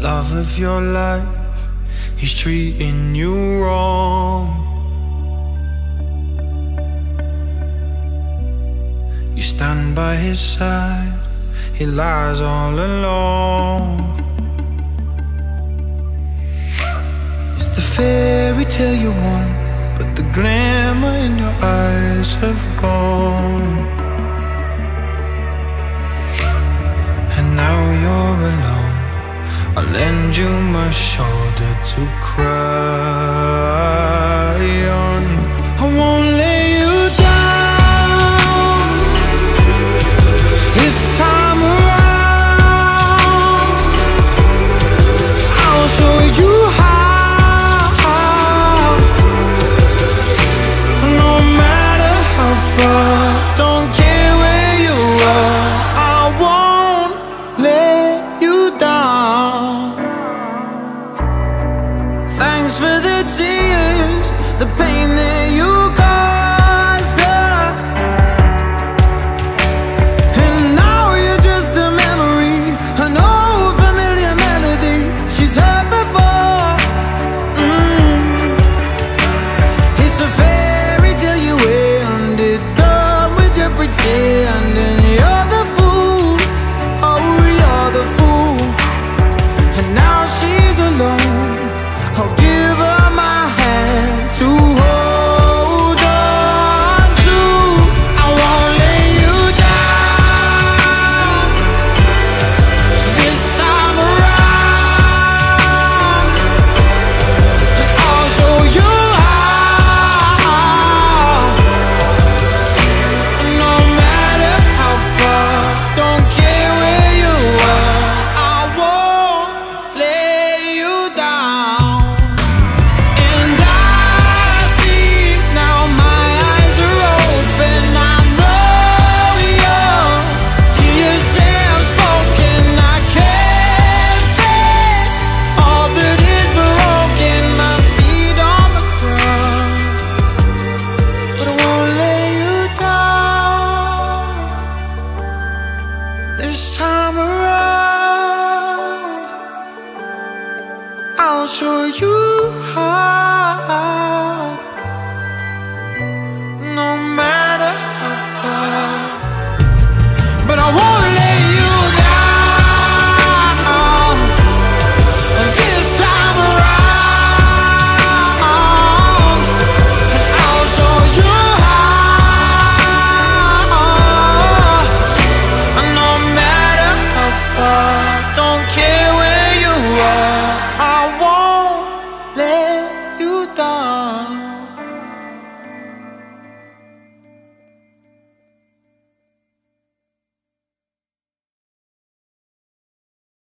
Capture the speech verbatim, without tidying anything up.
love of your life, he's treating you wrong. You stand by his side, he lies all alone. It's the fairy tale you want, but the glamour in your eyes have gone. And now you're alone, I'll lend you my shoulder to cry on. I won't lay you down this time around. I'll show you how. No matter how far, don't care where you are, I won't let you down. Thanks for the tears, the pain that you caused her. And now you're just a memory, an old familiar melody she's heard before. mm. It's a fairy tale you ended up with your pretend, and you're the fool, oh you're the fool. And now she's alone, I'll give her my hand to hold on to. I won't lay you down this time around. And I'll show you how. No matter how far, don't care where you are, I won't lay you down. And I see now my eyes are open. I know your tears have spoken. I can't face all that is broken. My feet on the ground, but I won't lay you down this time around. I'll show you how. No matter how far, but I won't lay you down this time around. And I'll show you how. No matter how far, don't care